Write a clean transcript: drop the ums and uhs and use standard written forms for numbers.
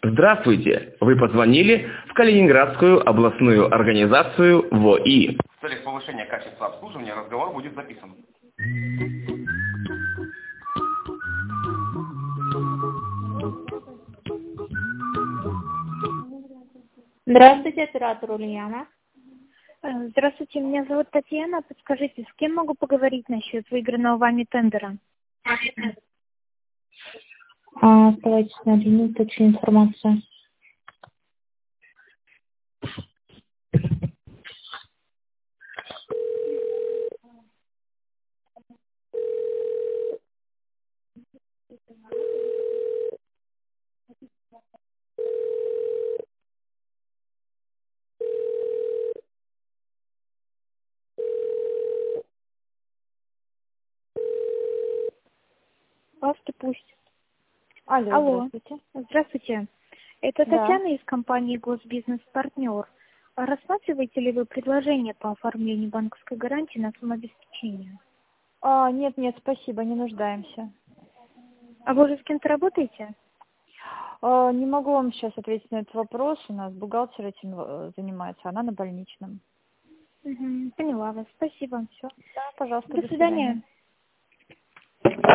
Здравствуйте! Вы позвонили в Калининградскую областную организацию ВОИ. В целях повышения качества обслуживания разговор будет записан. Здравствуйте, оператор Ульяна. Здравствуйте, меня зовут Татьяна. Подскажите, с кем могу поговорить насчет выигранного вами тендера? Давайте найдем точную информацию. Просто пусть. Алло, здравствуйте. Здравствуйте. Это Да. Татьяна из компании «Госбизнес-партнер». Рассматриваете ли вы предложение по оформлению банковской гарантии на самообеспечение? Нет, спасибо, не нуждаемся. А вы уже с кем-то работаете? Не могу вам сейчас ответить на этот вопрос. У нас бухгалтер этим занимается, она на больничном. Поняла вас. Спасибо. Все. Да, пожалуйста, До свидания.